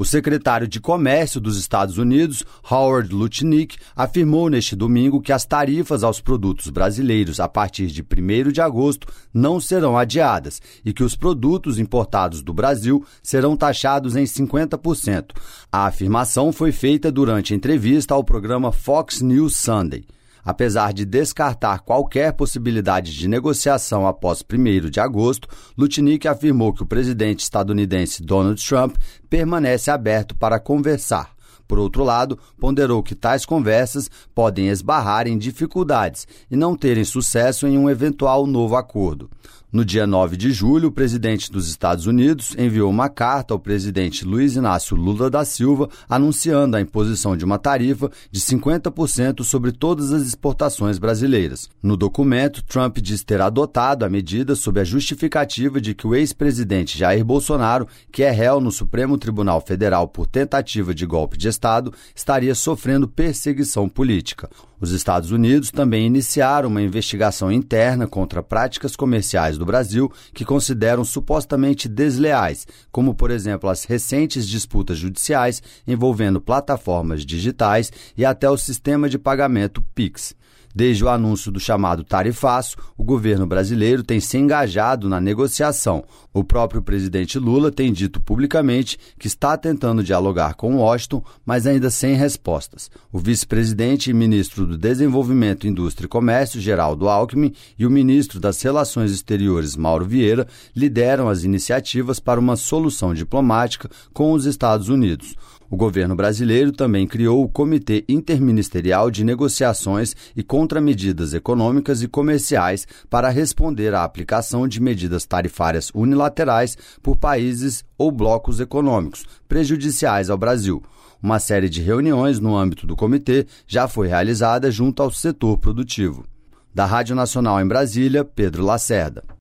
O secretário de Comércio dos Estados Unidos, Howard Lutnick, afirmou neste domingo que as tarifas aos produtos brasileiros a partir de 1º de agosto não serão adiadas e que os produtos importados do Brasil serão taxados em 50%. A afirmação foi feita durante entrevista ao programa Fox News Sunday. Apesar de descartar qualquer possibilidade de negociação após 1º de agosto, Lutnick afirmou que o presidente estadunidense Donald Trump permanece aberto para conversar. Por outro lado, ponderou que tais conversas podem esbarrar em dificuldades e não terem sucesso em um eventual novo acordo. No dia 9 de julho, o presidente dos Estados Unidos enviou uma carta ao presidente Luiz Inácio Lula da Silva anunciando a imposição de uma tarifa de 50% sobre todas as exportações brasileiras. No documento, Trump diz ter adotado a medida sob a justificativa de que o ex-presidente Jair Bolsonaro, que é réu no Supremo Tribunal Federal por tentativa de golpe de Estado, estaria sofrendo perseguição política. Os Estados Unidos também iniciaram uma investigação interna contra práticas comerciais do Brasil que consideram supostamente desleais, como, por exemplo, as recentes disputas judiciais envolvendo plataformas digitais e até o sistema de pagamento Pix. Desde o anúncio do chamado tarifaço, o governo brasileiro tem se engajado na negociação. O próprio presidente Lula tem dito publicamente que está tentando dialogar com Washington, mas ainda sem respostas. O vice-presidente e ministro do Desenvolvimento, Indústria e Comércio, Geraldo Alckmin, e o ministro das Relações Exteriores, Mauro Vieira, lideram as iniciativas para uma solução diplomática com os Estados Unidos. O governo brasileiro também criou o Comitê Interministerial de Negociações e Contramedidas Econômicas e Comerciais para responder à aplicação de medidas tarifárias unilaterais por países ou blocos econômicos prejudiciais ao Brasil. Uma série de reuniões no âmbito do comitê já foi realizada junto ao setor produtivo. Da Rádio Nacional em Brasília, Pedro Lacerda.